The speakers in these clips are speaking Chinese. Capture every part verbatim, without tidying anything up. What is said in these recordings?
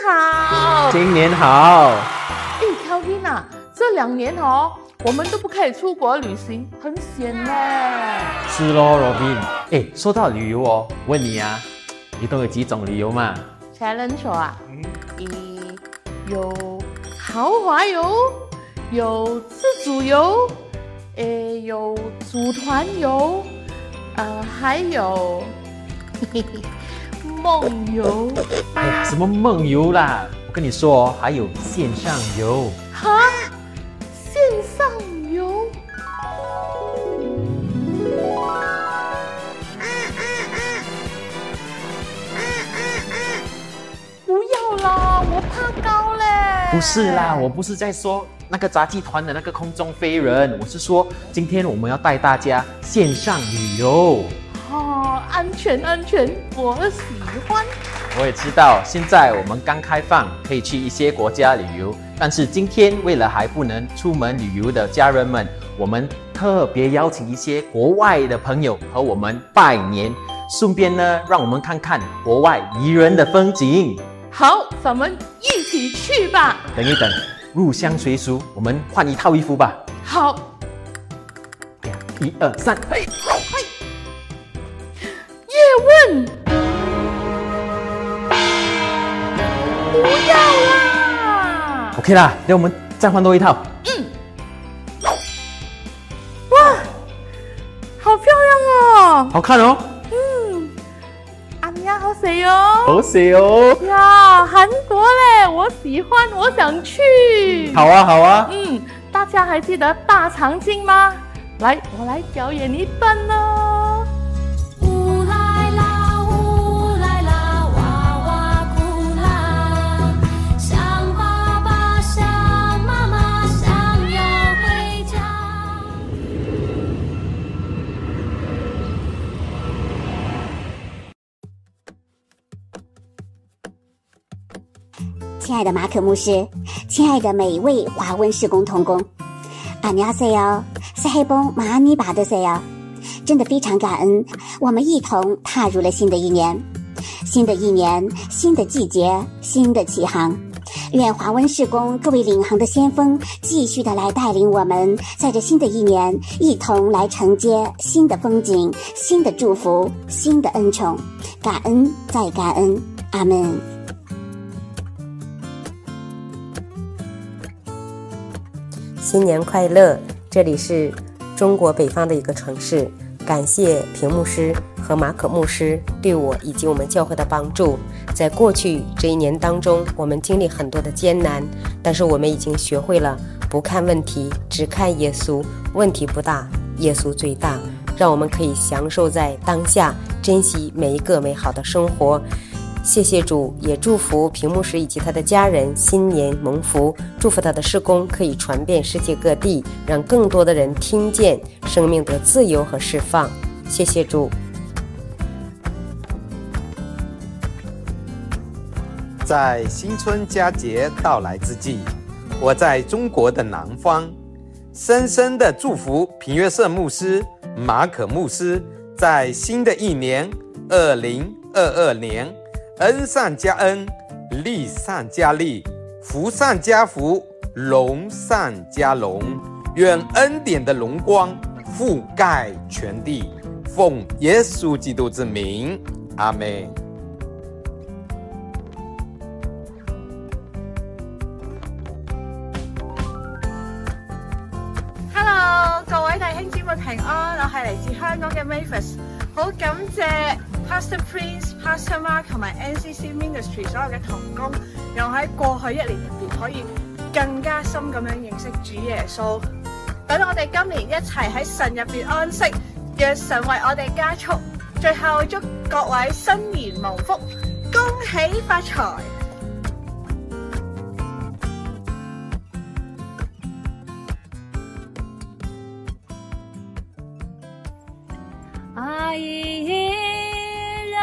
好， 新年好。 哎 ，Kelvin 啊，这两年哦，我们都不可以出国旅行，很险呢。 是咯 ，Robin。哎，说到旅游哦，问你啊，你都有几种旅游嘛 ？Challenge 啊，嗯，一有豪华游，有自助游，诶，有组团游，呃，还有嘿嘿梦游。 哎呀，什么梦游啦？我跟你说哦，还有线上游。 哈，线上游？不要啦，我怕高嘞。 不是啦，我不是在说那个杂技团的那个空中飞人，我是说今天我们要带大家线上旅游。 哦，安全安全，我喜欢。 我也知道，现在我们刚开放，可以去一些国家旅游。但是今天为了还不能出门旅游的家人们，我们特别邀请一些国外的朋友和我们拜年，顺便呢，让我们看看国外宜人的风景。 好，咱们一起去吧。 等一等，入乡随俗，我们换一套衣服吧。 好。 哎呀，一二三，嘿， 嘿。叶问。不要啦 ！OK 啦，那我们再换多一套。 嗯。哇，好漂亮哦！ 好看哦。 嗯。阿米亚好水哦。 好水哦。 呀，韩国嘞，我喜欢，我想去。 好啊，好啊。 嗯，大家还记得大长今吗？来，我来表演一段哦。 亲爱的马可牧师，亲爱的每一位华文事工同工，阿尼亚塞哟，是黑崩马尼巴的塞哟，真的非常感恩，我们一同踏入了新的一年，新的一年，新的季节，新的起航。愿华文事工各位领航的先锋继续的来带领我们，在这新的一年一同来承接新的风景、新的祝福、新的恩宠，感恩再感恩，阿们。 新年快乐！这里是中国北方的一个城市，感谢平牧师和马可牧师对我以及我们教会的帮助。在过去这一年当中，我们经历很多的艰难，但是我们已经学会了不看问题，只看耶稣。问题不大，耶稣最大，让我们可以享受在当下，珍惜每一个美好的生活。谢谢主，也祝福平牧师以及他的家人新年蒙福，祝福他的事工可以传遍世界各地，让更多的人听见生命的自由和释放。谢谢主。 在新春佳节到来之际，我在中国的南方，深深的祝福平约瑟牧师、马可牧师在新的一年二零二二年恩上加恩，利上加利，福上加福，荣上加荣。愿恩典的荣光覆盖全地，奉耶稣基督之名，阿们。 Hello， 各位弟兄姊妹平安，我係嚟自香港嘅 Mavis， 好感謝 Pastor Prince、Pastor Mark 同埋 N C C Ministry 所有嘅同工，讓喺過去一年入邊可以更加深咁樣認識主耶穌。等我哋今年一齊喺神入邊安息，讓神為我哋加速。最後祝各位新年蒙福，恭喜發財！ 愛人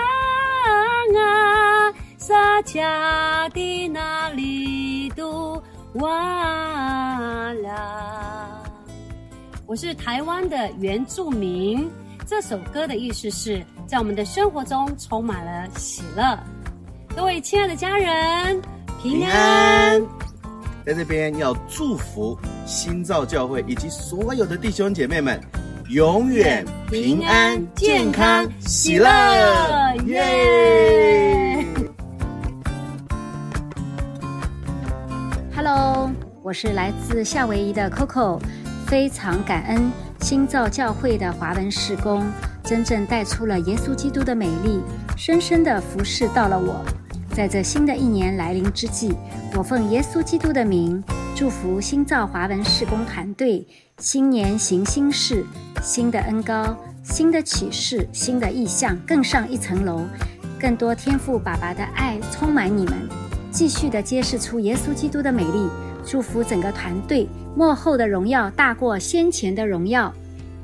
啊，撒迦的那里都完了。我是台湾的原住民，这首歌的意思是在我们的生活中充满了喜乐。 各位亲爱的家人，平平安。 安。在这边要祝福新造教会以及所有的弟兄姐妹们，永远平安、健康、喜乐，耶！ Hello， 我是来自夏威夷的 Coco， 非常感恩新造教会的华文事工，真正带出了耶稣基督的美丽，深深的服侍到了我。在这新的一年来临之际，我奉耶稣基督的名，祝福新造华文事工团队，新年行新事，新的恩膏，新的启示，新的意象，更上一层楼，更多天父爸爸的爱充满你们，继续的揭示出耶稣基督的美丽，祝福整个团队，末后的荣耀大过先前的荣耀。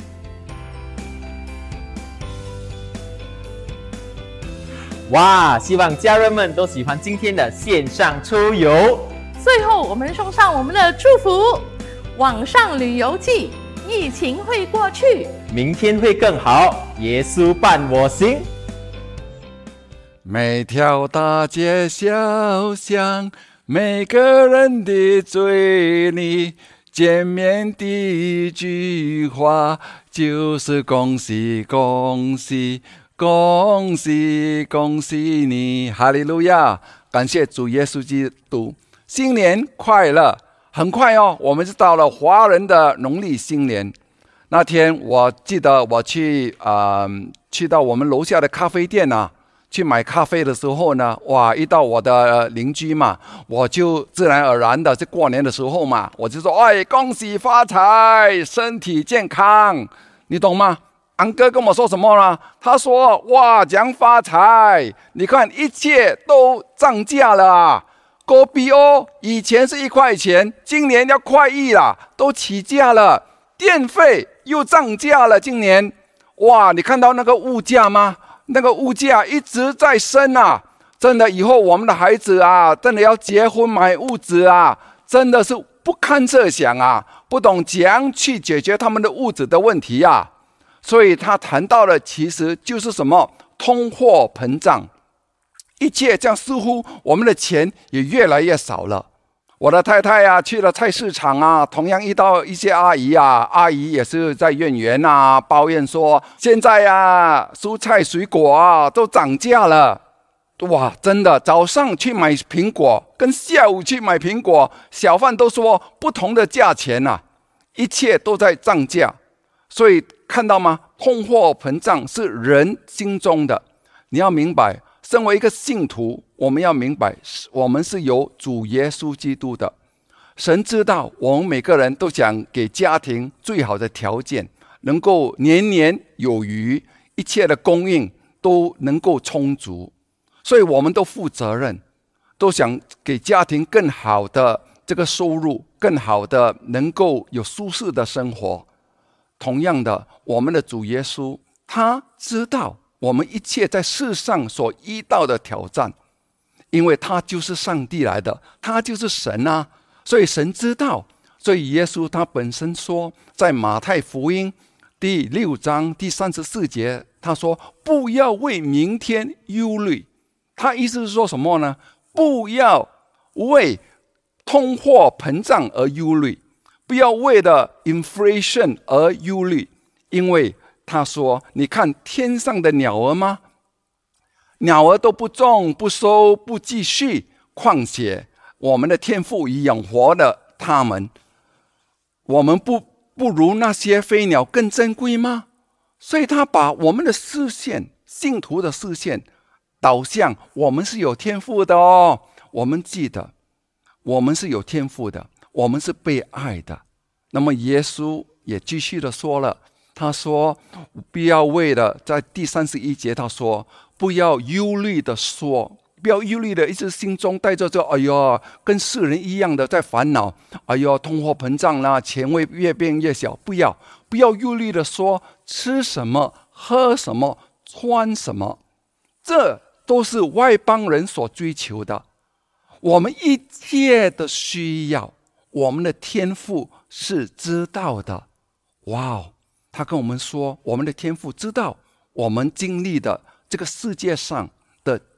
哇，希望家人们都喜欢今天的线上出游。 最后，我们送上我们的祝福：网上旅游记，疫情会过去， 明天会更好，耶稣伴我行。 每条大街小巷，每个人的嘴里，见面第一句话就是恭喜恭喜恭喜恭喜你，哈利路亚！感谢主耶稣基督，新年快乐！很快哦，我们是到了华人的农历新年那天。我记得我去啊、呃，去到我们楼下的咖啡店啊，去买咖啡的时候呢，哇，遇到我的邻居嘛，我就自然而然的，在过年的时候嘛，我就说，哎，恭喜发财，身体健康，你懂吗？安哥跟我说什么呢？他说：“哇，讲发财！你看一切都涨价了啊！狗币哦，以前是一块钱，今年要快一了，都起价了。电费又涨价了，今年哇，你看到那个物价吗？那个物价一直在升啊！真的，以后我们的孩子啊，真的要结婚买屋子啊，真的是不堪设想啊！不懂怎样去解决他们的屋子的问题啊！”所以他谈到的其实就是什么通货膨胀，一切这样，似乎我们的钱也越来越少了。我的太太啊，去了菜市场啊，同样遇到一些阿姨啊，阿姨也是在怨言啊，抱怨说现在啊，蔬菜水果啊都涨价了。哇，真的，早上去买苹果，跟下午去买苹果，小贩都说不同的价钱啊，一切都在涨价。所以看到吗？通货膨胀是人心中的。你要明白，身为一个信徒，我们要明白，我们是有主耶稣基督的。神知道我们每个人都想给家庭最好的条件，能够年年有余，一切的供应都能够充足。所以我们都负责任，都想给家庭更好的这个收入，更好的能够有舒适的生活。同样的，我们的主耶稣，他知道我们一切在世上所遇到的挑战，因为他就是上帝来的，他就是神啊，所以神知道。所以耶稣他本身说，在马太福音第六章第三十四节，他说：“不要为明天忧虑。”他意思是说什么呢？不要为通货膨胀而忧虑。不要为了 inflation 而忧虑，因为他说：“你看天上的鸟儿吗？鸟儿都不种、不收、不继续，况且我们的天父已养活了他们，我们不不如那些飞鸟更珍贵吗？”所以他把我们的视线，信徒的视线导向我们是有天赋的哦。我们记得，我们是有天赋的。我们是被爱的。那么耶稣也继续的说了，他说不要为了，在第三十一节他说不要忧虑的说，不要忧虑的一直心中带着这哎呦跟世人一样的在烦恼，哎呦通货膨胀啦，钱会越变越小。不要不要忧虑的说吃什么喝什么穿什么，这都是外邦人所追求的。我们一切的需要，我们的天父是知道的。哇哦，他跟我们说，我们的天父知道我们经历的这个世界上的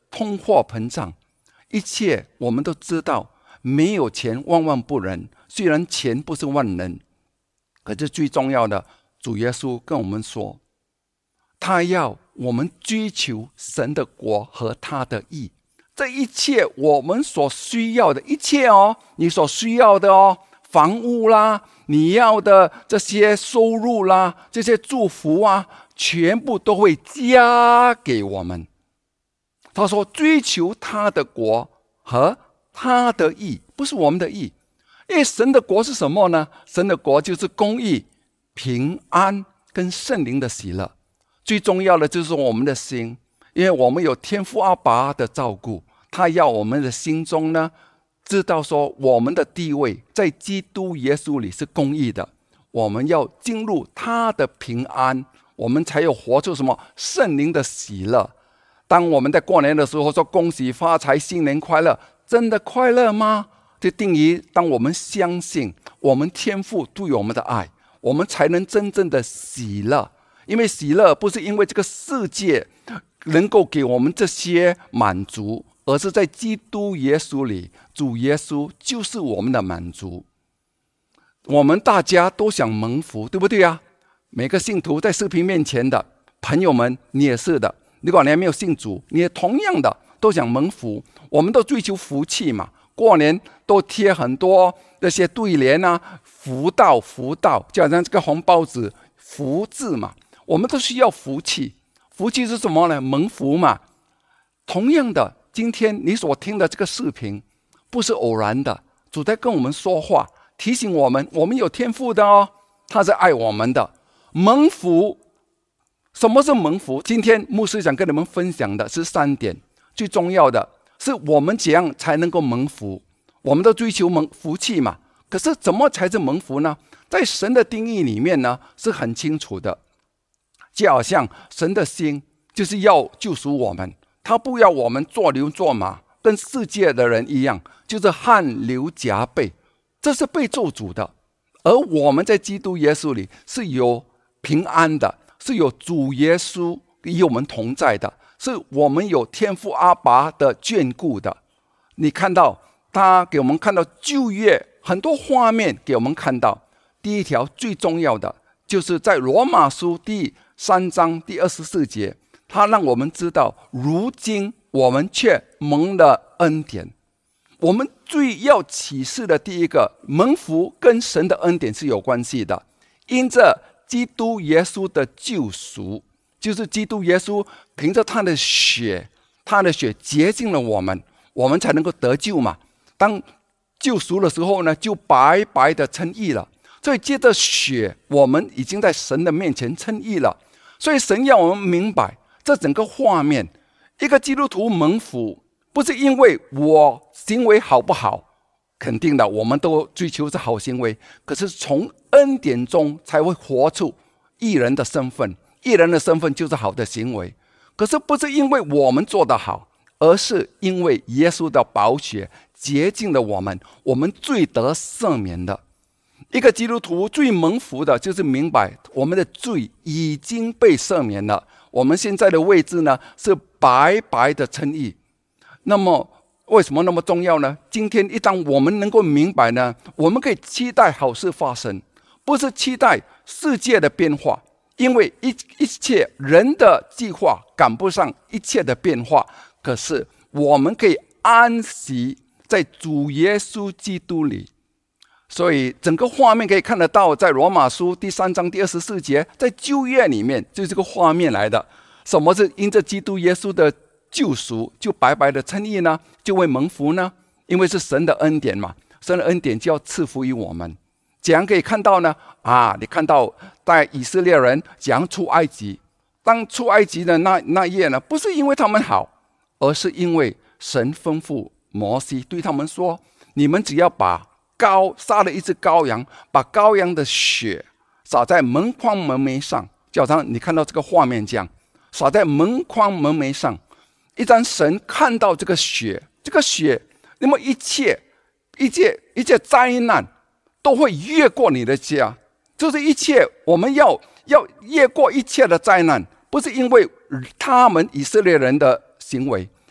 通货膨胀，一切我们都知道，没有钱万万不能。虽然钱不是万能，可是最重要的，主耶稣跟我们说，他要我们追求神的国和他的义。这一切我们所需要的一切哦，你所需要的哦，房屋啦，你要的这些收入啦，这些祝福啊，全部都会加给我们。他说追求他的国和他的义，不是我们的义。因为神的国是什么呢？神的国就是公义、平安跟圣灵的喜乐。最重要的就是我们的心，因为我们有天父阿爸的照顾，他要我们的心中呢，知道说我们的地位在基督耶稣里是公义的，我们要进入他的平安，我们才有活出什么圣灵的喜乐。当我们在过年的时候说恭喜发财、新年快乐，真的快乐吗？这定义，当我们相信我们天父对我们的爱，我们才能真正的喜乐。因为喜乐不是因为这个世界能够给我们这些满足，而是在基督耶稣里，主耶稣就是我们的满足。我们大家都想蒙福，对不对啊？每个信徒在视频面前的朋友们，你也是的。如果你还没有信主，你也同样的都想蒙福。我们都追求福气嘛，过年都贴很多那些对联啊，福到福到，就好像这个红包纸福字嘛，我们都需要福气。福气是什么呢？蒙福嘛。同样的，今天你所听的这个视频不是偶然的，主在跟我们说话，提醒我们，我们有天父的哦，他是爱我们的。蒙福，什么是蒙福？今天牧师想跟你们分享的是三点，最重要的是我们怎样才能够蒙福。我们都追求蒙福气嘛，可是怎么才是蒙福呢？在神的定义里面呢，是很清楚的。就好像神的心就是要救赎我们，他不要我们做牛做马，跟世界的人一样，就是汗流浃背，这是被咒诅的。而我们在基督耶稣里是有平安的，是有主耶稣与我们同在的，是我们有天父阿爸的眷顾的。你看到他给我们看到旧约很多画面给我们看到。第一条最重要的就是在罗马书第三章第二十四节，他让我们知道，如今我们却蒙了恩典。我们最要启示的第一个，蒙福跟神的恩典是有关系的。因着基督耶稣的救赎，就是基督耶稣凭着他的血，他的血洁净了我们，我们才能够得救嘛。当救赎的时候呢，就白白的称义了。所以借着血，我们已经在神的面前称义了。所以神要我们明白这整个画面，一个基督徒蒙福不是因为我行为好不好，肯定的，我们都追求是好行为，可是从恩典中才会活出义人的身份。义人的身份就是好的行为，可是不是因为我们做得好，而是因为耶稣的宝血洁净了我们，我们罪得赦免的。一个基督徒最蒙福的就是明白我们的罪已经被赦免了，我们现在的位置呢是白白的称义。那么为什么那么重要呢？今天一当我们能够明白呢，我们可以期待好事发生，不是期待世界的变化，因为 一, 一切人的计划赶不上一切的变化，可是我们可以安息在主耶稣基督里。所以整个画面可以看得到，在罗马书第三章第二十四节，在旧约里面就是这个画面来的。什么是因着基督耶稣的救赎就白白的称义呢？就会蒙福呢？因为是神的恩典嘛，神的恩典就要赐福于我们。怎样可以看到呢？啊，你看到在以色列人怎样出埃及，当出埃及的那那夜呢，不是因为他们好，而是因为神吩咐摩西对他们说，你们只要把羔杀了一只羔羊，把羔羊的血洒在门框门楣上，就好像你看到这个画面这样，洒在门框门楣上。一旦神看到这个血，这个血，那么一切一切一切灾难都会越过你的家。就是一切我们要要越过一切的灾难，不是因为他们以色列人的行为，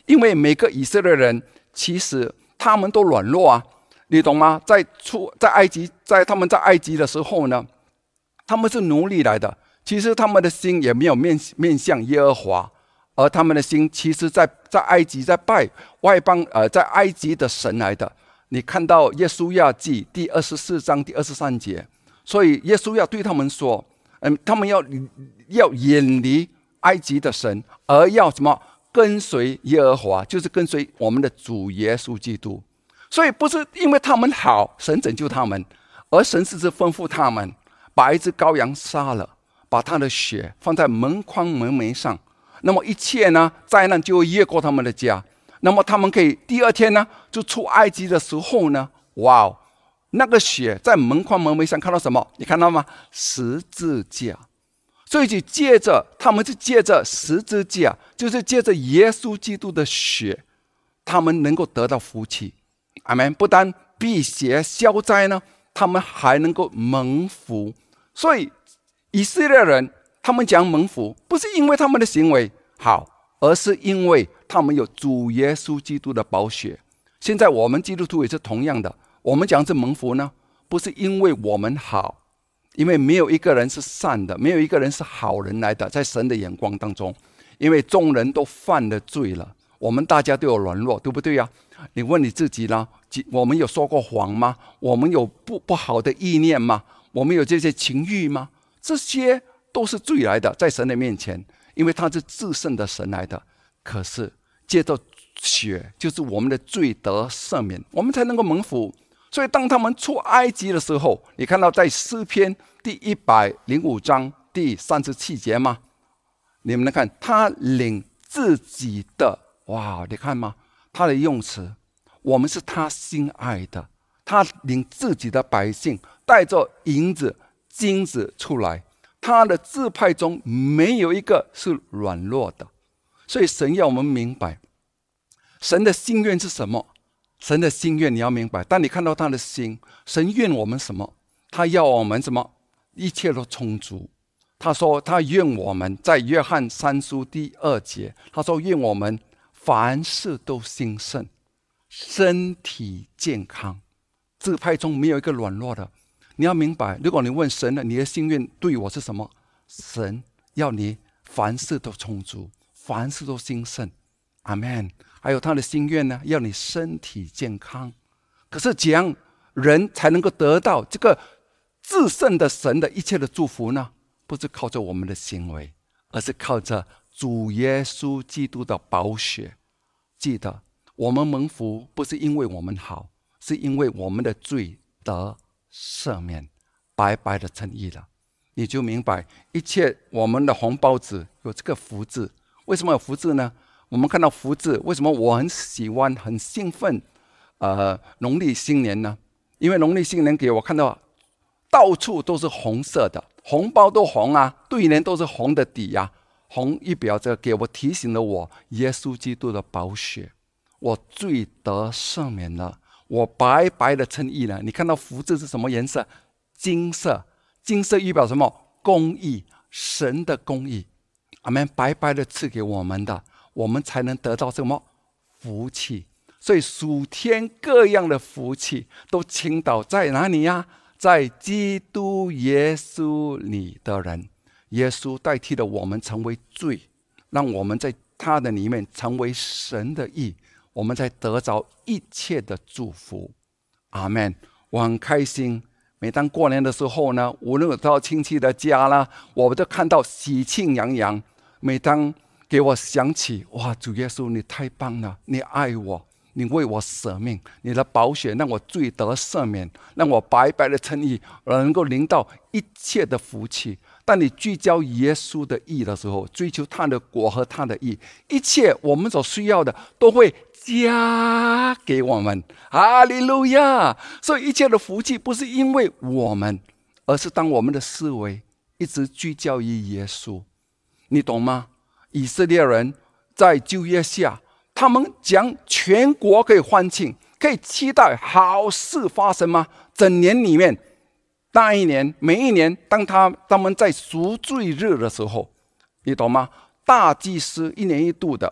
因为每个以色列人其实他们都软弱啊，你懂吗？在出在埃及，在他们在埃及的时候呢，他们是奴隶来的，其实他们的心也没有面面向耶和华，而他们的心其实在在埃及在拜外邦呃在埃及的神来的。你看到约书亚记第二十四章第二十三节，所以约书亚对他们说，嗯，他们要要远离埃及的神，而要什么？跟随耶和华，就是跟随我们的主耶稣基督。所以不是因为他们好，神拯救他们，而神是吩咐他们把一只羔羊杀了，把他的血放在门框门楣上，那么一切呢灾难就会越过他们的家。那么他们可以第二天呢就出埃及的时候呢，哇，那个血在门框门楣上看到什么？你看到吗？十字架。所以就借着他们是借着十字架，就是借着耶稣基督的血，他们能够得到福气。阿们。不但避邪消灾呢，他们还能够蒙福。所以以色列人他们讲蒙福，不是因为他们的行为好，而是因为他们有主耶稣基督的宝血。现在我们基督徒也是同样的，我们讲是蒙福呢，不是因为我们好，因为没有一个人是善的，没有一个人是好人来的，在神的眼光当中，因为众人都犯了罪了，我们大家都有软弱，对不对呀？你问你自己呢，我们有说过谎吗？我们有不不好的意念吗？我们有这些情欲吗？这些都是罪来的，在神的面前，因为他是至圣的神来的。可是借着血，就是我们的罪得赦免，我们才能够蒙福。所以当他们出埃及的时候，你看到在诗篇第一百零五章第三十七节吗？你们来看，他领自己的，哇，你看吗？他的用词，我们是他心爱的，他领自己的百姓带着银子金子出来，他的支派中没有一个是软弱的。所以神要我们明白神的心愿是什么。神的心愿你要明白，当你看到他的心，神愿我们什么？他要我们什么？一切都充足。他说他愿我们，在约翰三书第二节，他说愿我们凡事都兴盛，身体健康，支派中没有一个软弱的。你要明白，如果你问神了，你的心愿对我是什么？神要你凡事都充足，凡事都兴盛。阿们。还有他的心愿呢，要你身体健康。可是怎样人才能够得到这个至圣的神的一切的祝福呢？不是靠着我们的行为，而是靠着主耶稣基督的宝血。记得我们蒙福不是因为我们好，是因为我们的罪得赦免，白白的称义了。你就明白一切我们的红包纸有这个福字。为什么有福字呢？我们看到福字，为什么我很喜欢很兴奋呃，农历新年呢？因为农历新年给我看到到处都是红色的，红包都红啊，对联都是红的底啊，红一表着给我提醒了我耶稣基督的宝血，我罪得赦免了，我白白的称义了。你看到福字是什么颜色？金色。金色预表什么？公义，神的公义。阿们，白白的赐给我们的，我们才能得到什么？福气。所以属天各样的福气都倾倒在哪里呀？在基督耶稣里的人。耶稣代替了我们成为罪，让我们在他的里面成为神的义，我们才得着一切的祝福。阿们。我很开心，每当过年的时候呢，无论到亲戚的家啦，我都看到喜庆洋洋。每当给我想起，哇，主耶稣你太棒了，你爱我，你为我舍命，你的宝血让我罪得赦免，让我白白的称义，能够领到一切的福气。当你聚焦耶稣的义的时候，追求他的国和他的义，一切我们所需要的都会加给我们。哈利路亚！所以一切的福气不是因为我们，而是当我们的思维一直聚焦于耶稣。你懂吗？以色列人在旧约下，他们讲全国可以欢庆，可以期待好事发生吗？整年里面，那一年每一年，当他他们在赎罪日的时候，你懂吗？大祭司一年一度的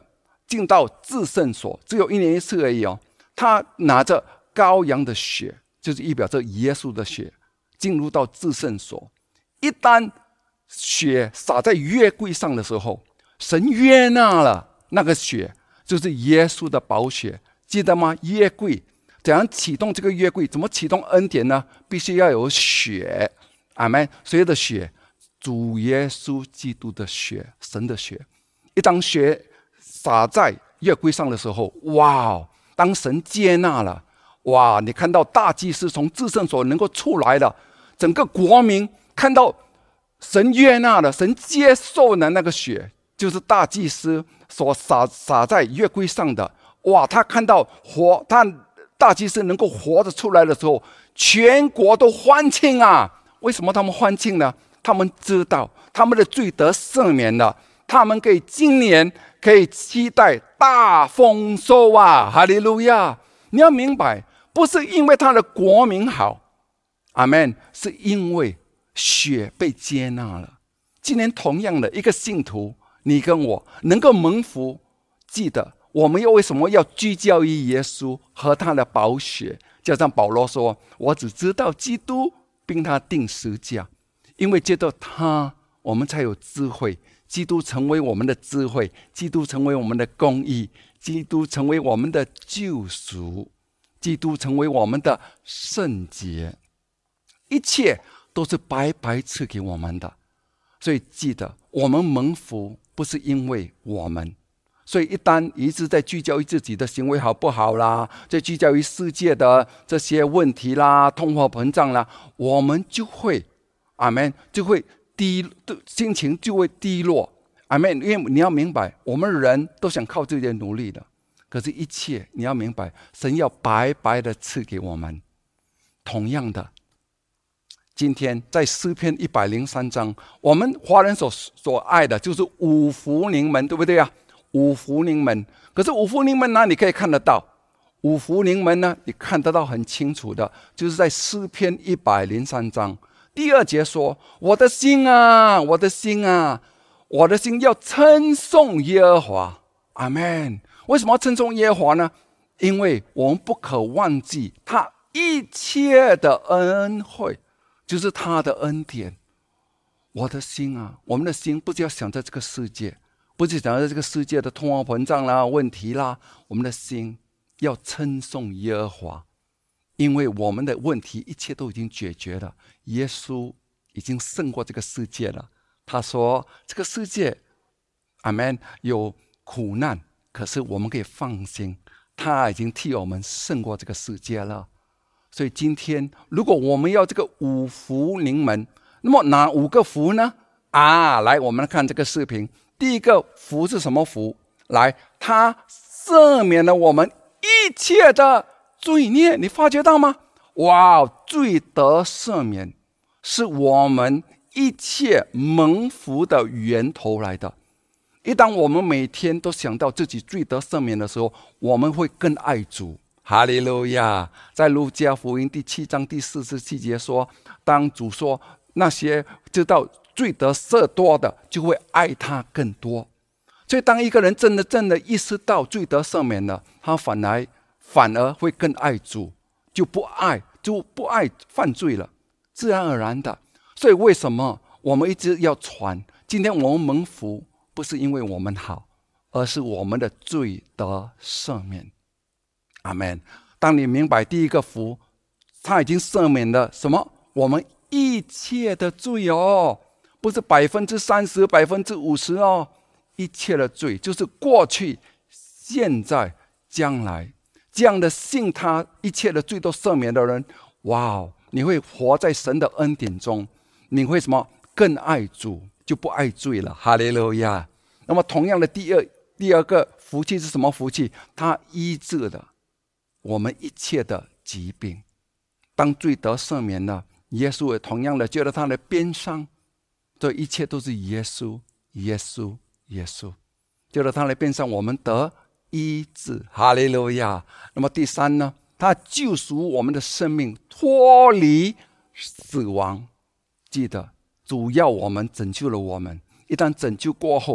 进到至圣所，只有一年一次而已哦。他拿着羔羊的血，就是预表着耶稣的血，进入到至圣所。一旦血洒在约柜上的时候，神悦纳了那个血，就是耶稣的宝血，记得吗？约柜怎样启动这个约柜？怎么启动恩典呢？必须要有血，阿们。谁的血？主耶稣基督的血，神的血。一当血洒在约柜上的时候，哇！当神接纳了，哇！你看到大祭司从至圣所能够出来了，整个国民看到神悦纳了，神接受了那个血，就是大祭司所洒洒在约柜上的。哇！他看到活，他大祭司能够活着出来的时候，全国都欢庆啊！为什么他们欢庆呢？他们知道他们的罪得赦免了，他们可以今年可以期待大丰收啊！哈利路亚！你要明白，不是因为他的国民好，阿们，是因为血被接纳了。今年同样的一个信徒，你跟我能够蒙福，记得我们又为什么要聚焦于耶稣和他的宝血？就像保罗说：“我只知道基督，并他定十架。”因为借着他，我们才有智慧。基督成为我们的智慧，基督成为我们的公义，基督成为我们的救赎，基督成为我们的圣洁，一切都是白白赐给我们的。所以记得，我们蒙福不是因为我们。所以一旦一直在聚焦于自己的行为好不好啦，在聚焦于世界的这些问题啦，通货膨胀啦，我们就会阿们，就会低，心情就会低落。阿们，因为你要明白，我们人都想靠自己的努力的，可是一切你要明白，神要白白的赐给我们。同样的，今天在诗篇一百零三章，我们华人所所爱的就是五福临门，对不对啊？五福临门，可是五福临门哪里可以看得到？五福临门呢，你看得到很清楚的，就是在诗篇一百零三章。第二节说：“我的心啊，我的心啊，我的心要称颂耶和华。”阿们。为什么要称颂耶和华呢？因为我们不可忘记他一切的恩惠，就是他的恩典。我的心啊，我们的心不是要想在这个世界，不是想在这个世界的通货膨胀啦、问题啦，我们的心要称颂耶和华。因为我们的问题一切都已经解决了，耶稣已经胜过这个世界了。他说这个世界阿们有苦难，可是我们可以放心，他已经替我们胜过这个世界了。所以今天如果我们要这个五福临门，那么哪五个福呢？啊，来我们看这个视频。第一个福是什么福？来，他赦免了我们一切的罪孽，你发觉到吗？哇，罪得赦免是我们一切蒙福的源头来的。一旦我们每天都想到自己罪得赦免的时候，我们会更爱主。哈利路亚！在路加福音第七章第四十七节说，当主说那些知道罪得赦多的，就会爱他更多。所以当一个人真的真的意识到罪得赦免了，他反而反而会更爱主，就不爱就不爱犯罪了，自然而然的。所以为什么我们一直要传？今天我们蒙福，不是因为我们好，而是我们的罪得赦免。阿们。当你明白第一个福，他已经赦免了什么？我们一切的罪哦，不是百分之三十、百分之五十哦，一切的罪就是过去、现在、将来。这样的信他一切的罪都赦免的人，哇，你会活在神的恩典中，你会什么？更爱主，就不爱罪了。哈利路亚。那么同样的第二第二个福气是什么福气？他医治了我们一切的疾病。当罪得赦免了，耶稣也同样的觉得他的鞭伤，这一切都是耶稣耶稣耶稣觉得他的鞭伤，我们得医治。哈利路亚。那么第三呢，他救赎我们的生命，脱离死亡。记得主要我们拯救了我们，一旦拯救过后，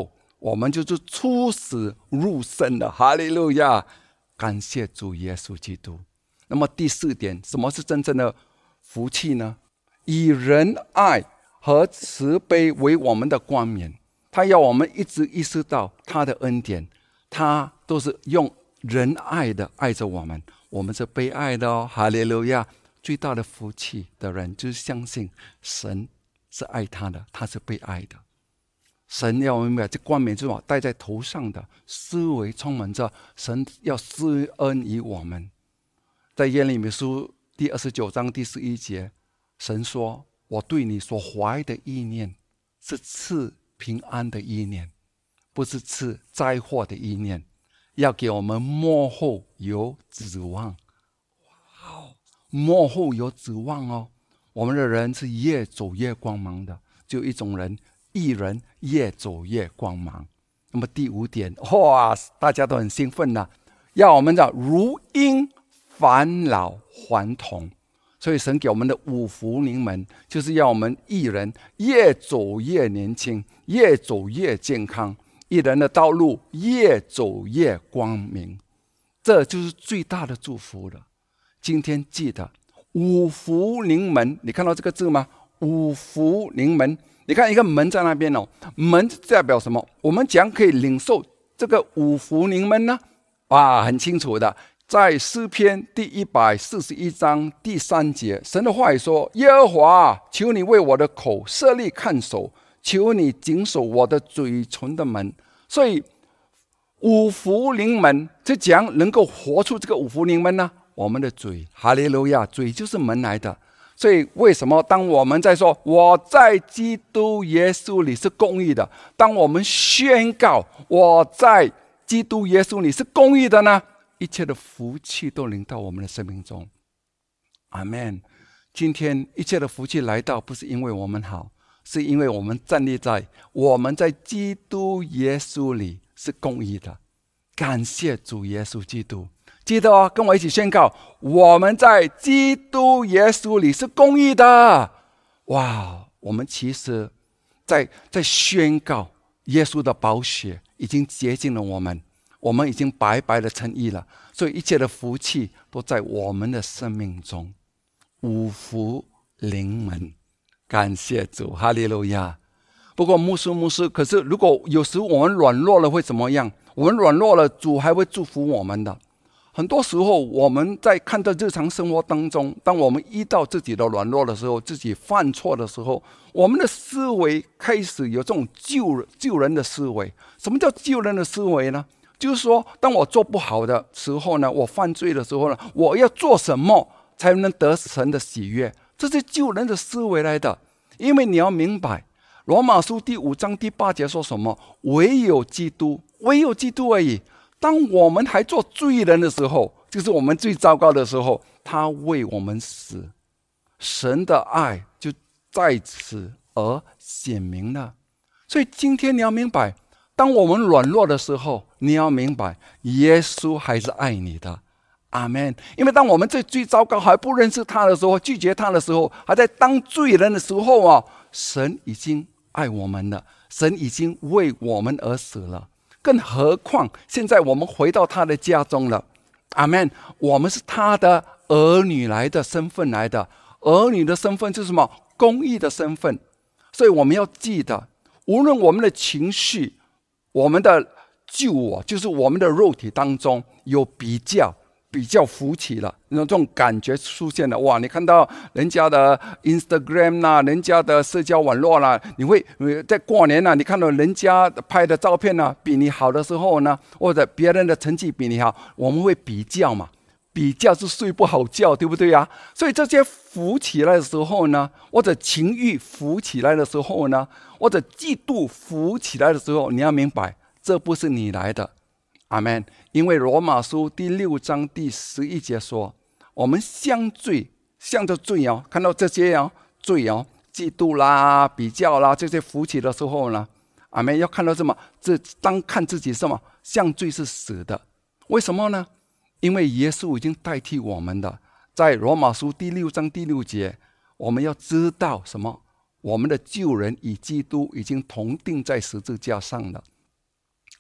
我们就是出死入生的。哈利路亚！感谢主耶稣基督。那么第四点，什么是真正的福气呢？以仁爱和慈悲为我们的冠冕，他要我们一直意识到他的恩典，他都是用仁爱的爱着我们，我们是被爱的哦。哈利路亚！最大的福气的人就是相信神是爱他的，他是被爱的。神要明白，这冠冕就是戴在头上的，思维充满着神要施恩于我们。在耶利米书第二十九章第十一节，神说：我对你所怀的意念是赐平安的意念，不是赐灾祸的意念，要给我们末后有指望。哇，末后有指望哦！我们的人是越走越光芒的，只有一种人，义人越走越光芒。那么第五点，哇，大家都很兴奋了，要我们的如鹰返老还童。所以神给我们的五福临门，就是要我们义人越走越年轻，越走越健康，义人的道路越走越光明。这就是最大的祝福了。今天记得五福临门，你看到这个字吗？五福临门，你看一个门在那边哦，门代表什么？我们怎样可以领受这个五福临门呢？哇，很清楚的，在诗篇第一百四十一章第三节，神的话语说：耶和华，求你为我的口设立看守，求你谨守我的嘴唇的门。所以五福临门，这怎样能够活出这个五福临门呢？我们的嘴，哈利路亚，嘴就是门来的。所以为什么当我们在说我在基督耶稣里是公义的，当我们宣告我在基督耶稣里是公义的呢，一切的福气都临到我们的生命中。阿们。今天一切的福气来到，不是因为我们好，是因为我们站立在我们在基督耶稣里是公义的。感谢主耶稣基督。记得哦，跟我一起宣告，我们在基督耶稣里是公义的。哇，我们其实在在宣告耶稣的宝血已经洁净了我们，我们已经白白的称义了，所以一切的福气都在我们的生命中。五福临门，感谢主，哈利路亚。不过牧师牧师，可是如果有时我们软弱了会怎么样？我们软弱了，主还会祝福我们的。很多时候我们在看到日常生活当中，当我们遇到自己的软弱的时候，自己犯错的时候，我们的思维开始有这种救救人的思维。什么叫救人的思维呢？就是说当我做不好的时候呢，我犯罪的时候呢，我要做什么才能得神的喜悦？这是救人的思维来的。因为你要明白罗马书第五章第八节说什么？唯有基督，唯有基督而已。当我们还做罪人的时候，就是我们最糟糕的时候，他为我们死，神的爱就在此而显明了。所以今天你要明白，当我们软弱的时候，你要明白耶稣还是爱你的。阿们。因为当我们在最糟糕还不认识他的时候，拒绝他的时候，还在当罪人的时候啊，神已经爱我们了，神已经为我们而死了。更何况现在我们回到他的家中了。阿们。我们是他的儿女来的身份来的，儿女的身份是什么？公义的身份。所以我们要记得，无论我们的情绪，我们的救我，就是我们的肉体当中有比较比较浮起了，那种这种感觉出现了。哇，你看到人家的 Instagram 啦、啊，人家的社交网络啦、啊，你会在过年啊，你看到人家拍的照片啊，比你好的时候呢，或者别人的成绩比你好，我们会比较嘛，比较是睡不好觉，对不对啊？所以这些浮起来的时候呢，或者情欲浮起来的时候呢，或者嫉妒浮起来的时候，你要明白，这不是你来的。阿们。因为罗马书第六章第十一节说，我们相罪，向着罪哦，看到这些哦，罪哦，嫉妒啦、比较啦，这些浮起的时候呢，阿们，要看到什么？这当看自己什么？向罪是死的。为什么呢？因为耶稣已经代替我们的。在罗马书第六章第六节，我们要知道什么？我们的救人与基督已经同定在十字架上了。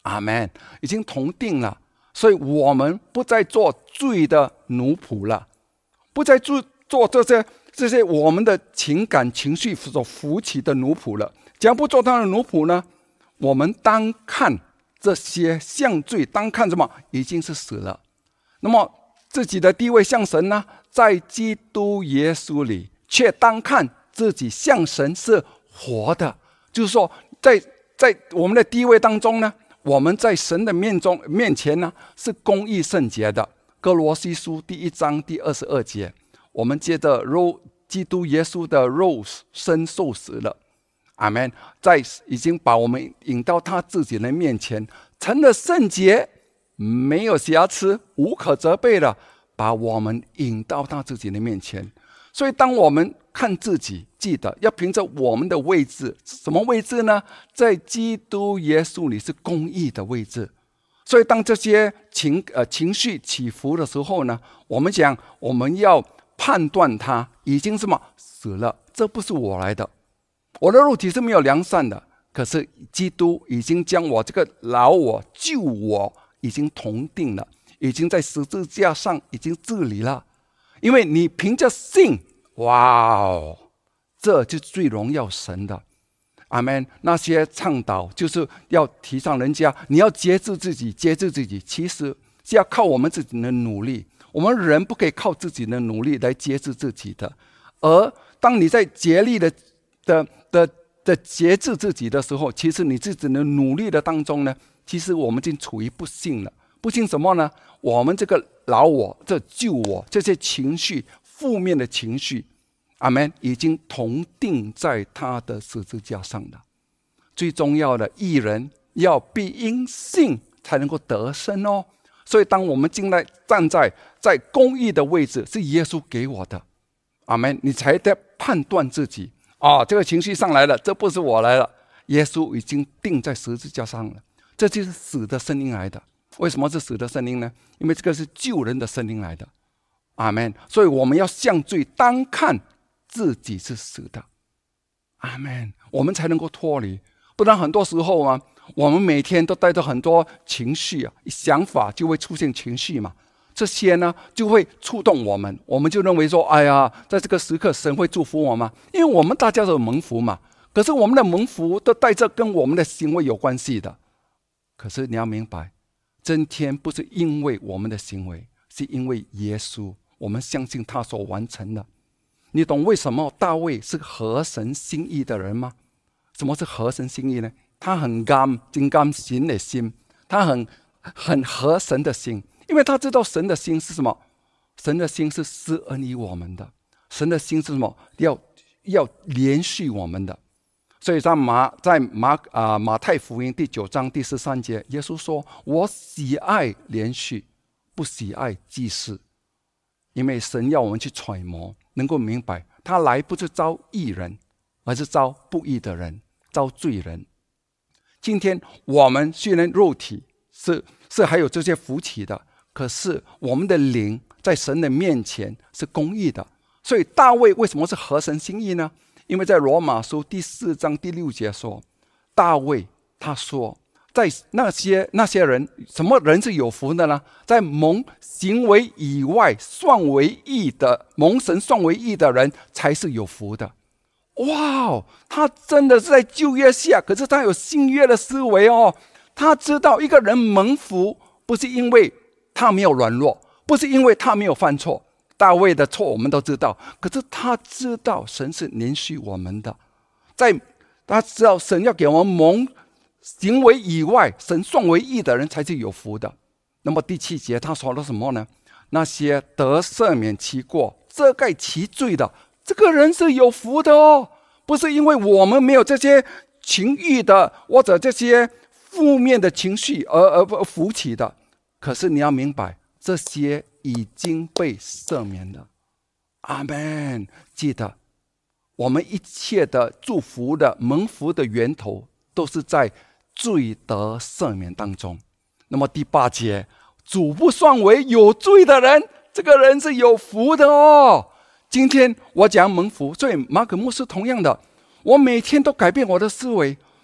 阿们，已经同定了。所以我们不再做罪的奴仆了，不再做做这些这些我们的情感情绪所扶起的奴仆了。怎样不做他的奴仆呢？我们当看这些像罪，当看什么？已经是死了。那么自己的地位像神呢，在基督耶稣里，却当看自己像神是活的。就是说，在在我们的地位当中呢，我们在神的面中面前呢，是公义圣洁的。哥罗西书第一章第二十二节，我们接着肉基督耶稣的肉身受死了，阿们，在已经把我们引到他自己的面前，成了圣洁，没有瑕疵，无可责备的，把我们引到他自己的面前。所以当我们看自己，记得要凭着我们的位置，什么位置呢？在基督耶稣里是公义的位置。所以当这些情呃情绪起伏的时候呢，我们讲我们要判断它已经什么死了，这不是我来的，我的肉体是没有良善的，可是基督已经将我这个老我救我已经同定了，已经在十字架上已经治理了。因为你凭着信，哇哦，这就是最荣耀神的。阿们。那些倡导就是要提倡人家，你要节制自己，节制自己，其实是要靠我们自己的努力。我们人不可以靠自己的努力来节制自己的。而当你在竭力的的的的节制自己的时候，其实你自己的努力的当中呢，其实我们已经处于不幸了。不幸什么呢？我们这个老我，这旧我，这些情绪，负面的情绪，阿们，已经同定在他的十字架上了。最重要的，义人要必因信才能够得生哦。所以当我们进来站在在公义的位置，是耶稣给我的，阿们，你才得判断自己，哦，这个情绪上来了，这不是我来了，耶稣已经定在十字架上了。这就是死的声音来的。为什么是死的声音呢？因为这个是救人的声音来的，阿们。所以我们要向罪当看自己是死的，阿们，我们才能够脱离。不然很多时候啊，我们每天都带着很多情绪啊，想法就会出现情绪嘛，这些呢就会触动我们，我们就认为说，哎呀，在这个时刻神会祝福我吗？因为我们大家都有蒙福嘛。可是我们的蒙福都带着跟我们的行为有关系的。可是你要明白，增添不是因为我们的行为，是因为耶稣，我们相信他所完成的。你懂为什么大卫是合神心意的人吗？什么是合神心意呢？他很甘真甘心的心，他很很合神的心，因为他知道神的心是什么？神的心是施恩于我们的，神的心是什么？要要连续我们的。所以在马在马啊、呃、马太福音第九章第十三节，耶稣说：“我喜爱连续，不喜爱祭祀。”因为神要我们去揣摩，能够明白，他来不是招义人，而是招不义的人，招罪人。今天我们虽然肉体是是还有这些福气的，可是我们的灵在神的面前是公义的。所以大卫为什么是合神心意呢？因为在罗马书第四章第六节说，大卫他说，在那些那些人，什么人是有福的呢？在蒙行为以外算为义的，蒙神算为义的人才是有福的。哇，他真的是在旧约下，可是他有新约的思维哦。他知道一个人蒙福，不是因为他没有软弱，不是因为他没有犯错。大卫的错我们都知道，可是他知道神是连续我们的，在他知道神要给我们蒙行为以外，神算为义的人才是有福的。那么第七节他说了什么呢？那些得赦免其过、遮盖其罪的，这个人是有福的哦。不是因为我们没有这些情欲的或者这些负面的情绪而而浮起的，可是你要明白，这些已经被赦免了。阿们。记得我们一切的祝福的蒙福的源头都是在罪得赦免当中。那么第八节，主不算为有罪的人，这个人是有福的哦。今天我讲蒙福，所以马可牧师同样的，我每天都改变我的思维。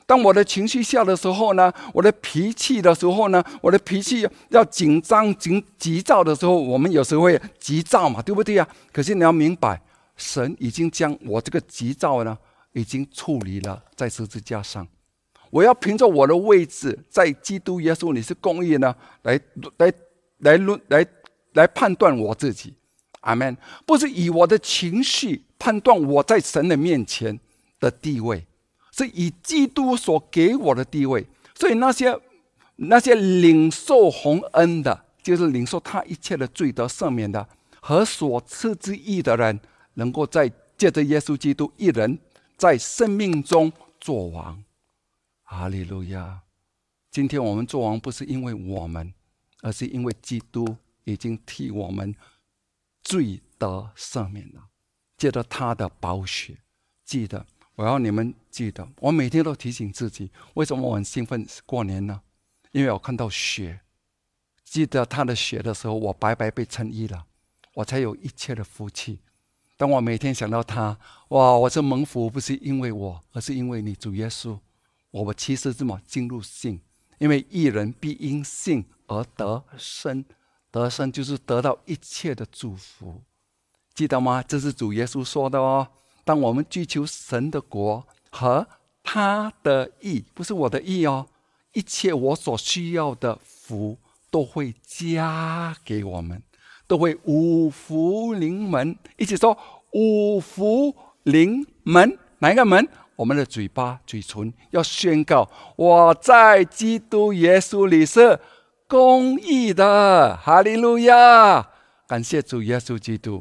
当我的情绪下的时候呢，我的脾气的时候呢，我的脾气要紧张、急急躁的时候，我们有时候会急躁嘛，对不对啊？可是你要明白，神已经将我这个急躁呢，已经处理了在十字架上。我要凭着我的位置，在基督耶稣里是公义呢，来来来论来来判断我自己。阿们。不是以我的情绪判断我在神的面前的地位，是以基督所给我的地位。所以那些那些领受洪恩的，就是领受他一切的罪得赦免的和所赐之义的人，能够在借着耶稣基督一人在生命中作王。哈利路亚！今天我们作王不是因为我们，而是因为基督已经替我们罪得赦免了，借着他的宝血。记得，我要你们记得，我每天都提醒自己，为什么我很兴奋过年呢？因为我看到血，记得他的血的时候，我白白被称义了，我才有一切的福气。当我每天想到他，哇，我这蒙福不是因为我，而是因为你主耶稣。我其实这么进入信，因为义人必因信而得生，得生就是得到一切的祝福，记得吗？这是主耶稣说的哦。当我们追求神的国和他的义，不是我的义哦，一切我所需要的福都会加给我们，都会五福临门。一起说五福临门，哪一个门？我们的嘴巴、嘴唇要宣告我在基督耶稣里是公义的。哈利路亚！感谢主耶稣基督。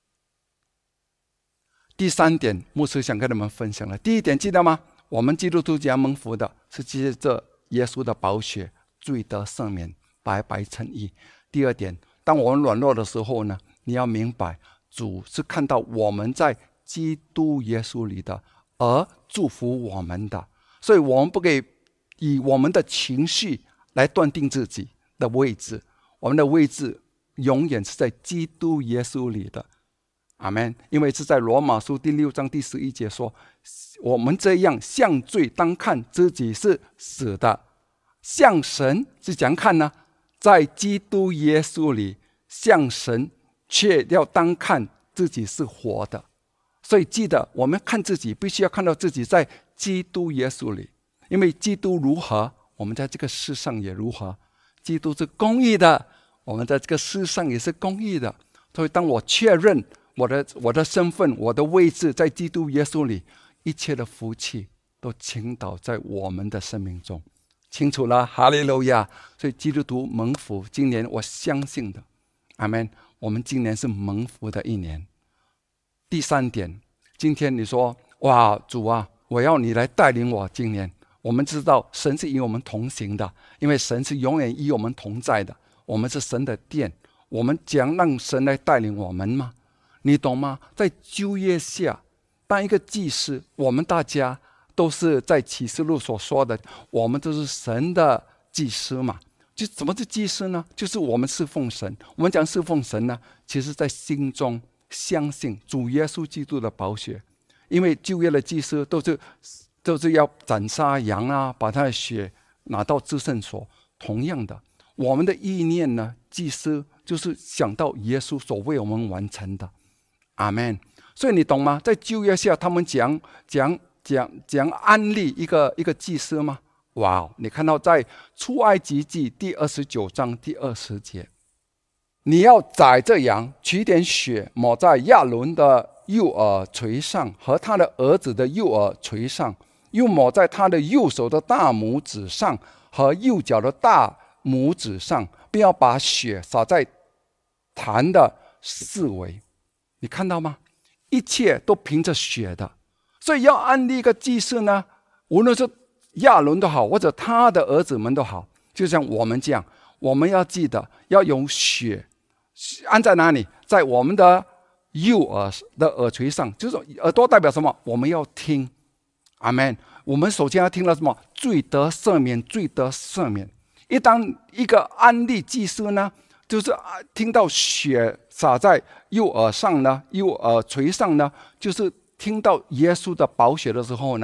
第三点，牧师想跟你们分享了。第一点记得吗？我们基督徒讲蒙福的是借着耶稣的宝血，罪得赦免，白白称义。第二点，当我们软弱的时候呢，你要明白，主是看到我们在基督耶稣里的，而祝福我们的。所以我们不可以以我们的情绪来断定自己的位置，我们的位置永远是在基督耶稣里的。阿们。因为是在罗马书第六章第十一节说，我们这样向罪当看自己是死的，向神是怎样看呢？在基督耶稣里，向神却要当看自己是活的。所以记得，我们看自己必须要看到自己在基督耶稣里，因为基督如何，我们在这个世上也如何。基督是公义的，我们在这个世上也是公义的。所以当我确认我的我的身份，我的位置在基督耶稣里，一切的福气都倾倒在我们的生命中。清楚了，哈利路亚！所以基督徒蒙福，今年我相信的，阿们。我们今年是蒙福的一年。第三点，今天你说，哇，主啊，我要你来带领我今年。我们知道神是与我们同行的，因为神是永远与我们同在的。我们是神的殿，我们将让神来带领我们吗？你懂吗？在旧约下，当一个祭司，我们大家都是在启示录所说的，我们都是神的祭司嘛。就怎么是祭司呢？就是我们侍奉神。我们讲侍奉神呢，其实在心中相信主耶稣基督的宝血。因为旧约的祭司都是都是要斩杀羊啊，把他的血拿到至圣所。同样的，我们的意念呢，祭司就是想到耶稣所为我们完成的。阿们。所以你懂吗？在旧约下，他们讲讲讲讲安利一个一个祭司吗？哇！你看到在出埃及记第二十九章第二十节，你要宰这羊，取点血抹在亚伦的右耳垂上和他的儿子的右耳垂上，又抹在他的右手的大拇指上和右脚的大拇指上，并要把血洒在坛的四围。你看到吗？一切都凭着血的。所以要安立一个祭司呢，无论是亚伦都好，或者他的儿子们都好，就像我们这样，我们要记得要用血安在哪里？在我们的右耳的耳垂上。就是耳朵代表什么？我们要听。阿们。我们首先要听到什么？罪得赦免，罪得赦免。一当一个安立祭司呢，就是听到血洒在右耳上呢，右耳垂上呢，就是听到耶稣的宝血的时候呢，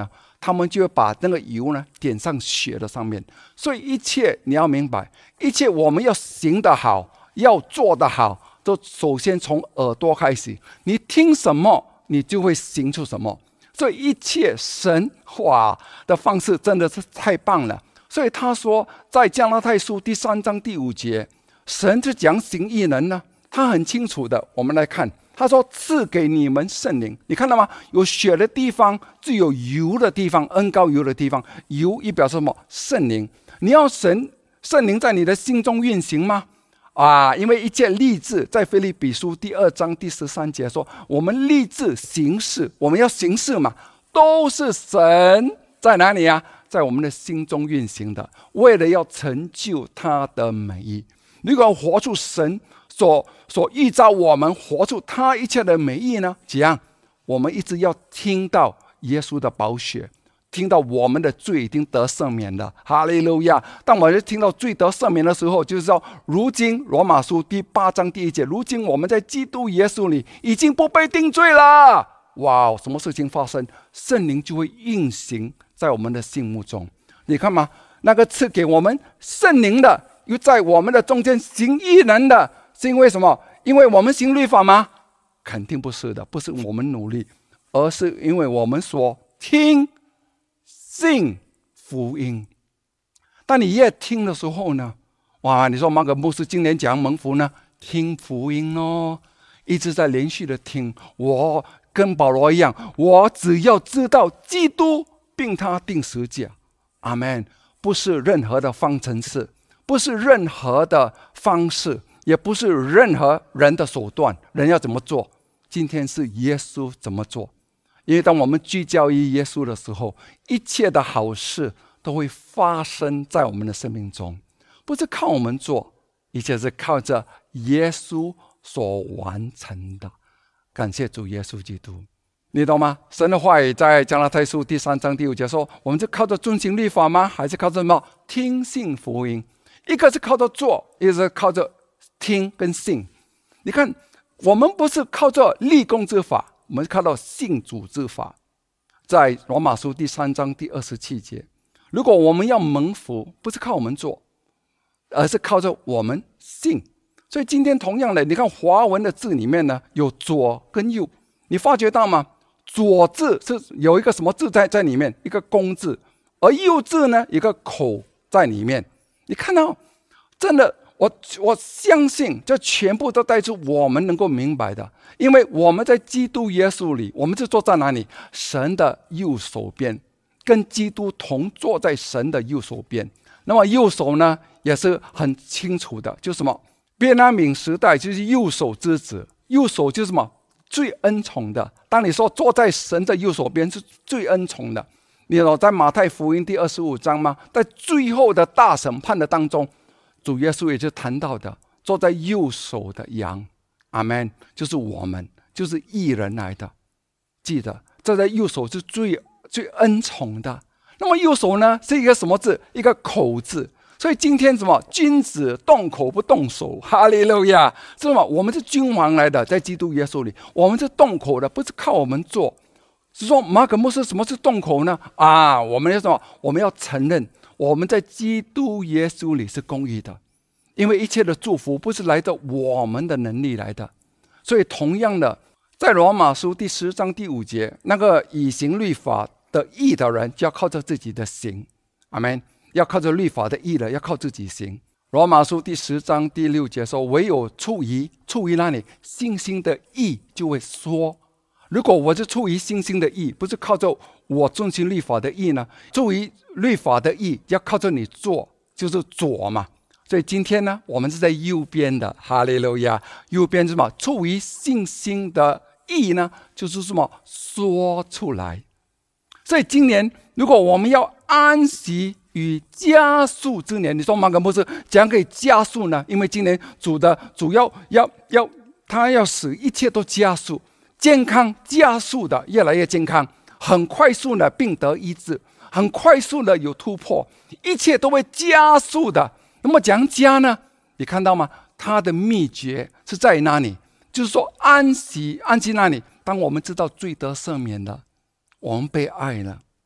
他们就会把那个油呢点上血的上面。所以一切你要明白，一切我们要行得好，要做得好，都首先从耳朵开始。你听什么，你就会行出什么。所以一切神话的方式真的是太棒了。所以他说，在加拉太书第三章第五节，神是讲行义人呢，他很清楚的。我们来看，他说赐给你们圣灵，你看到吗？有血的地方就有油的地方，恩膏油的地方，油一表示什么？圣灵。你要神圣灵在你的心中运行吗？啊，因为一切立志，在腓立比书第二章第十三节说，我们立志行事，我们要行事嘛，都是神在哪里啊？在我们的心中运行的，为了要成就他的美意。如果活出神所所预召我们活出他一切的美意呢？怎样？我们一直要听到耶稣的宝血，听到我们的罪已经得赦免了。哈利路亚！当我们听到罪得赦免的时候，就是说，如今罗马书第八章第一节，如今我们在基督耶稣里已经不被定罪了。哇，什么事情发生？圣灵就会运行在我们的心目中。你看吗？那个赐给我们圣灵的，又在我们的中间行义人的，是因为什么？因为我们行律法吗？肯定不是的，不是我们努力，而是因为我们所听信福音。当你越听的时候呢，哇，你说马可牧师今年讲蒙福呢，听福音哦，一直在连续的听。我跟保罗一样，我只要知道基督并他定十架，阿们。不是任何的方程式，不是任何的方式，也不是任何人的手段，人要怎么做？今天是耶稣怎么做？因为当我们聚焦于耶稣的时候，一切的好事都会发生在我们的生命中，不是靠我们做，一切是靠着耶稣所完成的。感谢主耶稣基督，你懂吗？神的话语在加拉太书第三章第五节说，我们是靠着遵行律法吗？还是靠着什么？听信福音。一个是靠着做，一个是靠着听跟信。你看，我们不是靠着立功之法，我们是靠着信主之法。在罗马书第三章第二十七节，如果我们要蒙福，不是靠我们做，而是靠着我们信。所以今天同样的，你看华文的字里面呢，有左跟右，你发觉到吗？左字是有一个什么字在在里面，一个公字，而右字呢，一个口在里面。你看到，真的，我我相信这全部都带出我们能够明白的，因为我们在基督耶稣里，我们是坐在哪里？神的右手边，跟基督同坐在神的右手边。那么右手呢，也是很清楚的，就是什么？便雅悯时代就是右手之子，右手就是什么？最恩宠的。当你说坐在神的右手边是最恩宠的，你有在马太福音第二十五章吗？在最后的大审判的当中，主耶稣也就谈到的，坐在右手的羊，阿们，就是我们，就是义人来的。记得坐在右手是最最恩宠的。那么右手呢，是一个什么字？一个口字。所以今天什么？君子动口不动手，哈利路亚！是什么？我们是君王来的，在基督耶稣里，我们是动口的，不是靠我们做。是说马可牧师什么是动口呢？啊，我们要什么？我们要承认我们在基督耶稣里是公义的，因为一切的祝福不是来自我们的能力来的。所以同样的，在罗马书第十章第五节，那个以行律法的义的人，就要靠着自己的行，阿们。要靠着律法的义了，要靠自己行。罗马书第十章第六节说，唯有出于出于那里信心的义就会说，如果我是出于信心的义，不是靠着我遵循律法的义呢？出于律法的义要靠着你做，就是左嘛。所以今天呢，我们是在右边的，哈利路亚。右边是什么？出于信心的义呢，就是什么？说出来。所以今年如果我们要安息与加速之年，你说马可牧师怎样可以加速呢？因为今年主的主要要要他要使一切都加速，健康加速的越来越健康，很快速的病得医治，很快速的有突破，一切都会加速的。那么怎样加呢？你看到吗？它的秘诀是在哪里？就是说安息，安息那里？当我们知道罪得赦免了，我们被爱了，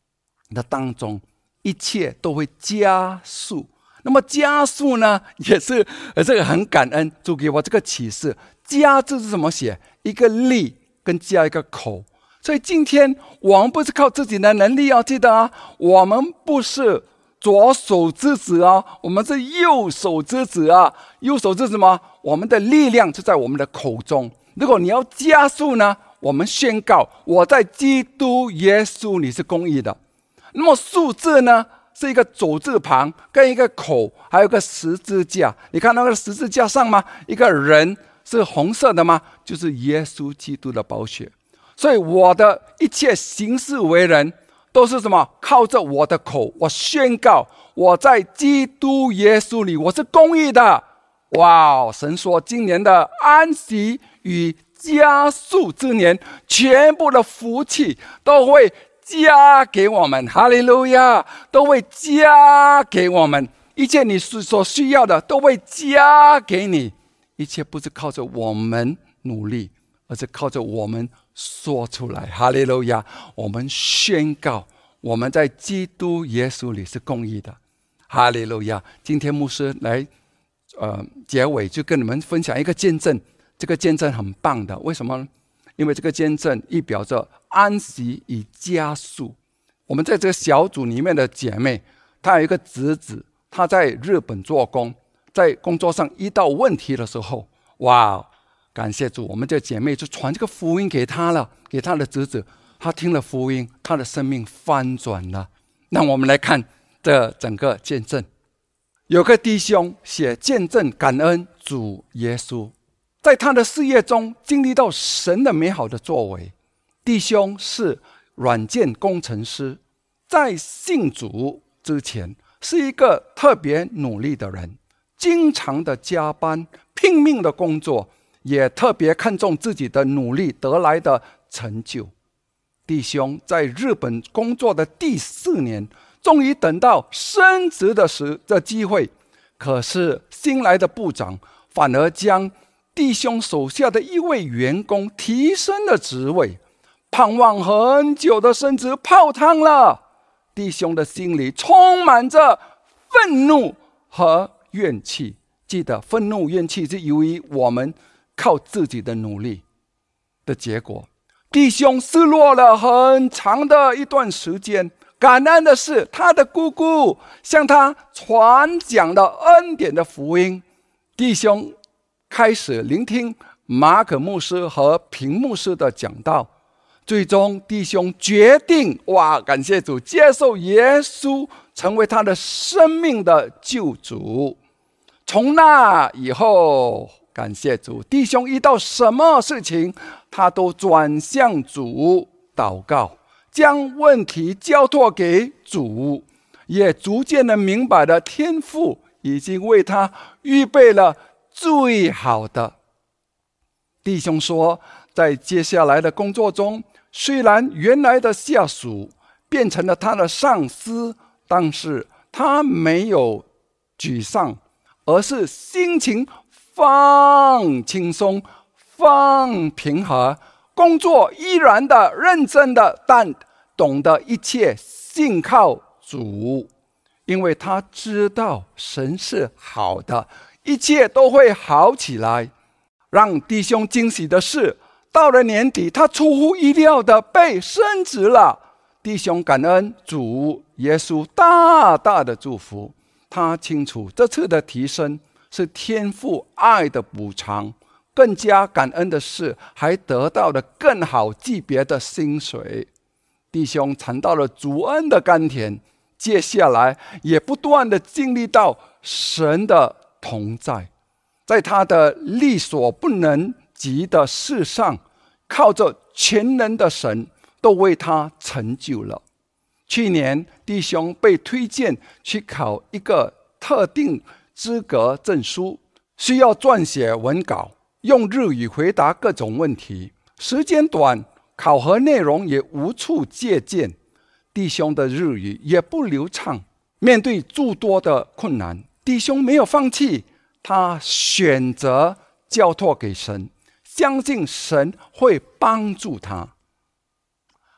的当中，一切都会加速。那么加速呢，也是呃这个很感恩，主给我这个启示。加字是怎么写？一个力跟加一个口。所以今天我们不是靠自己的能力，要记得啊，我们不是左手之子啊，我们是右手之子啊。右手是什么？我们的力量就在我们的口中。如果你要加速呢，我们宣告我在基督耶稣里是公义的。那么数字呢，是一个走字旁跟一个口，还有一个十字架。你看那个十字架上吗？一个人是红色的吗？就是耶稣基督的宝血。所以我的一切行事为人都是什么？靠着我的口，我宣告我在基督耶稣里我是公义的。哇！神说今年的安息与加速之年，全部的福气都会加给我们，哈利路亚，都会加给我们，一切你所需要的都会加给你。一切不是靠着我们努力，而是靠着我们说出来，哈利路亚。我们宣告我们在基督耶稣里是公义的，哈利路亚。今天牧师来呃结尾就跟你们分享一个见证，这个见证很棒的。为什么呢？因为这个见证意表着安息与加速。我们在这个小组里面的姐妹，她有一个侄子，她在日本做工，在工作上遇到问题的时候，哇，感谢主，我们这姐妹就传这个福音给她了，给她的侄子。她听了福音，她的生命翻转了。那我们来看这整个见证。有个弟兄写见证感恩主耶稣，在他的事业中经历到神的美好的作为。弟兄是软件工程师，在信主之前是一个特别努力的人，经常的加班，拼命的工作，也特别看重自己的努力得来的成就。弟兄在日本工作的第四年，终于等到升职的时的机会，可是新来的部长反而将弟兄手下的一位员工提升了职位，盼望很久的升职泡汤了。弟兄的心里充满着愤怒和怨气。记得愤怒怨气是由于我们靠自己的努力的结果。弟兄失落了很长的一段时间，感恩的是他的姑姑向他传讲了恩典的福音。弟兄开始聆听马可牧师和平牧师的讲道，最终弟兄决定，哇，感谢主，接受耶稣成为他的生命的救主。从那以后，感谢主，弟兄遇到什么事情他都转向主祷告，将问题交托给主，也逐渐的明白了天父已经为他预备了最好的。弟兄说，在接下来的工作中，虽然原来的下属变成了他的上司，但是他没有沮丧，而是心情放轻松，放平和，工作依然的认真的，但懂得一切信靠主，因为他知道神是好的，一切都会好起来。让弟兄惊喜的是，到了年底，他出乎意料的被升职了。弟兄感恩主耶稣大大的祝福，他清楚这次的提升是天父爱的补偿，更加感恩的是还得到了更好级别的薪水。弟兄尝到了主恩的甘甜，接下来也不断的经历到神的同在，在他的力所不能及的事上，靠着全能的神都为他成就了。去年弟兄被推荐去考一个特定资格证书，需要撰写文稿，用日语回答各种问题，时间短，考核内容也无处借鉴，弟兄的日语也不流畅。面对诸多的困难，弟兄没有放弃，他选择交托给神，相信神会帮助他。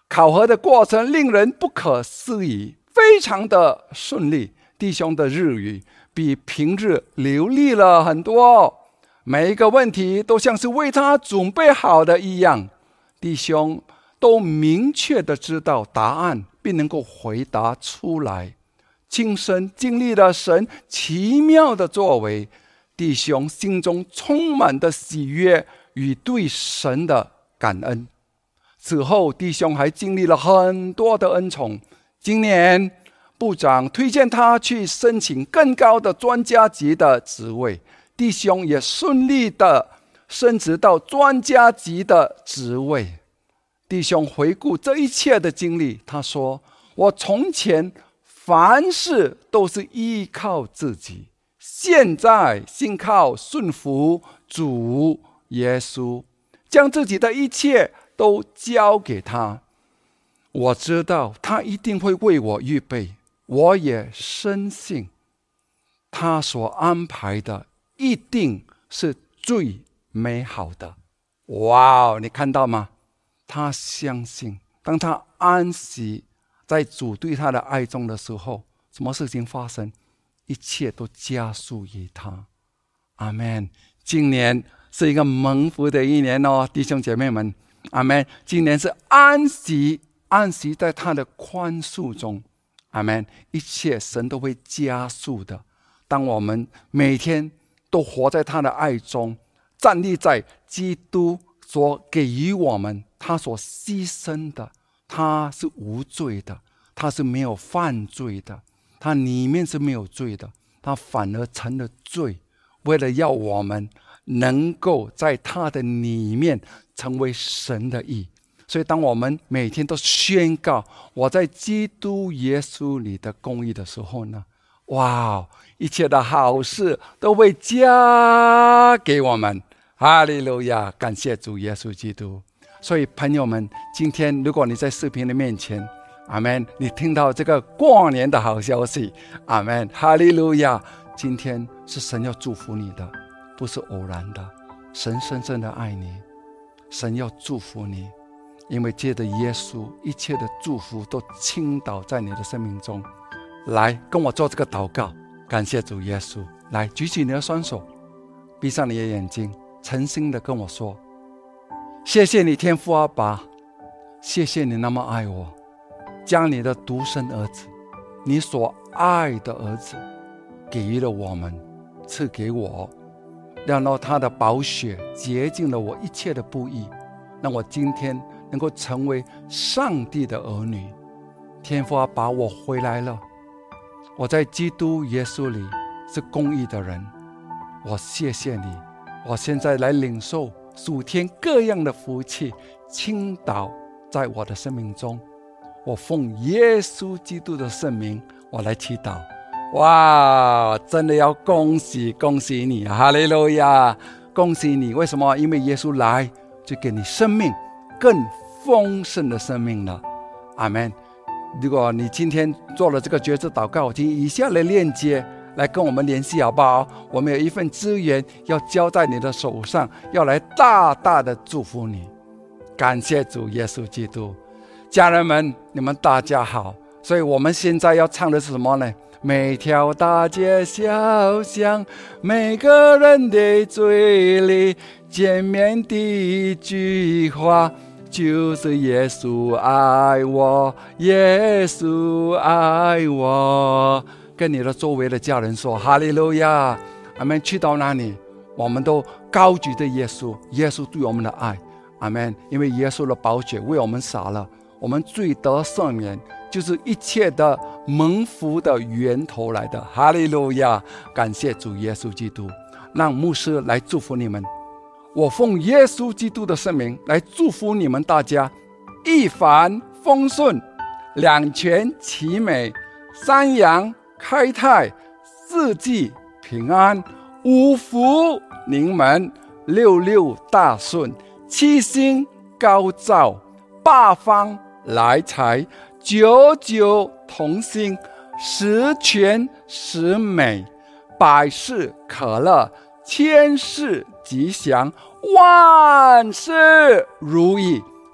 考核的过程令人不可思议，非常的顺利。弟兄的日语比平日流利了很多，每一个问题都像是为他准备好的一样。弟兄都明确的知道答案，并能够回答出来，亲身经历了神奇妙的作为。弟兄心中充满的喜悦与对神的感恩。此后弟兄还经历了很多的恩宠。今年部长推荐他去申请更高的专家级的职位，弟兄也顺利的升职到专家级的职位。弟兄回顾这一切的经历，他说，我从前凡事都是依靠自己，现在信靠顺服主耶稣，将自己的一切都交给他。我知道他一定会为我预备，我也深信他所安排的一定是最美好的。哇，你看到吗？他相信，当他安息在主对他的爱中的时候，什么事情发生？一切都加速于他。阿们。今年是一个蒙福的一年哦，弟兄姐妹们，阿们。今年是安息，安息在他的宽恕中。阿们。一切神都会加速的。当我们每天都活在他的爱中，站立在基督所给予我们，他所牺牲的，他是无罪的，他是没有犯罪的，他里面是没有罪的，他反而成了罪，为了要我们能够在他的里面成为神的义。所以当我们每天都宣告我在基督耶稣里的公义的时候呢，哇，一切的好事都会加给我们。哈利路亚，感谢主耶稣基督。所以朋友们，今天如果你在视频的面前，阿们，你听到这个过年的好消息，阿们，哈利路亚。今天是神要祝福你的，不是偶然的，神深深的爱你，神要祝福你，因为借着耶稣，一切的祝福都倾倒在你的生命中。来跟我做这个祷告，感谢主耶稣。来，举起你的双手，闭上你的眼睛，诚心的跟我说，谢谢你天父阿爸，谢谢你那么爱我，将你的独生儿子，你所爱的儿子给予了我们，赐给我，让到他的宝血洁净了我一切的不义，让我今天能够成为上帝的儿女。天父阿爸，我回来了，我在基督耶稣里是公义的人，我谢谢你，我现在来领受属天各样的福气倾倒在我的生命中。我奉耶稣基督的圣名，我来祈祷。哇，真的要恭喜恭喜你，哈利路亚，恭喜你。为什么？因为耶稣来就给你生命，更丰盛的生命了。阿们。如果你今天做了这个决志祷告，请以下的链接来跟我们联系好不好？我们有一份资源要交在你的手上，要来大大的祝福你。感谢主耶稣基督。家人们，你们大家好。所以我们现在要唱的是什么呢？每条大街小巷，每个人的嘴里见面第一句话就是耶稣爱我，耶稣爱我。跟你的周围的家人说哈利路亚。阿们。去到哪里我们都高举着耶稣，耶稣对我们的爱。阿们。因为耶稣的宝血为我们洒了，我们罪得赦免，就是一切的蒙福的源头来的。哈利路亚，感谢主耶稣基督。让牧师来祝福你们。我奉耶稣基督的圣名来祝福你们大家，一帆风顺，两全其美，三阳开泰，四季平安，五福临门，六六大顺，七星高照，八方来财，九九同心，十全十美，百事可乐，千事吉祥，万事如意，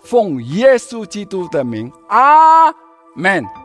奉耶稣基督的名，阿门。